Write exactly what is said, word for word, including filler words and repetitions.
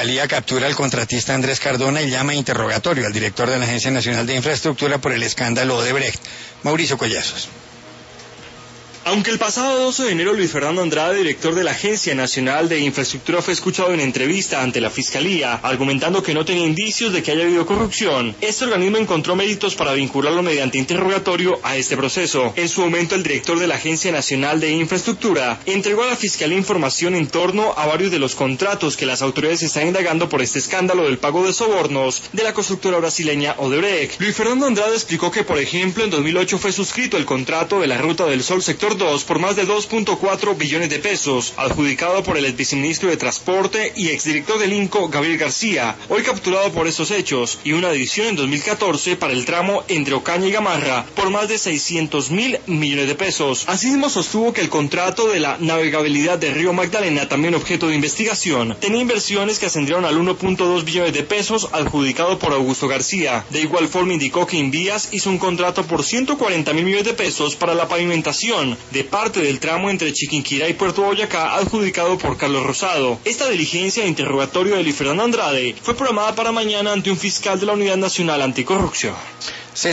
Fiscalía captura al contratista Andrés Cardona y llama a interrogatorio al director de la Agencia Nacional de Infraestructura por el escándalo Odebrecht. Mauricio Collazos. Aunque el pasado doce de enero Luis Fernando Andrade, director de la Agencia Nacional de Infraestructura, fue escuchado en entrevista ante la Fiscalía, argumentando que no tenía indicios de que haya habido corrupción, este organismo encontró méritos para vincularlo mediante interrogatorio a este proceso. En su momento, el director de la Agencia Nacional de Infraestructura entregó a la Fiscalía información en torno a varios de los contratos que las autoridades están indagando por este escándalo del pago de sobornos de la constructora brasileña Odebrecht. Luis Fernando Andrade explicó que, por ejemplo, en dos mil ocho fue suscrito el contrato de la Ruta del Sol sector dos por más de dos punto cuatro billones de pesos, adjudicado por el exviceministro de Transporte y exdirector del INCO, Gabriel García, hoy capturado por estos hechos, y una adición en dos mil catorce para el tramo entre Ocaña y Gamarra por más de seiscientos mil millones de pesos. Asimismo, sostuvo que el contrato de la navegabilidad de Río Magdalena, también objeto de investigación, tenía inversiones que ascendieron al uno punto dos billones de pesos, adjudicado por Augusto García. De igual forma, indicó que Invías hizo un contrato por ciento cuarenta mil millones de pesos para la pavimentación de parte del tramo entre Chiquinquirá y Puerto Boyacá, adjudicado por Carlos Rosado. Esta diligencia de interrogatorio de Luis Fernando Andrade fue programada para mañana ante un fiscal de la Unidad Nacional Anticorrupción.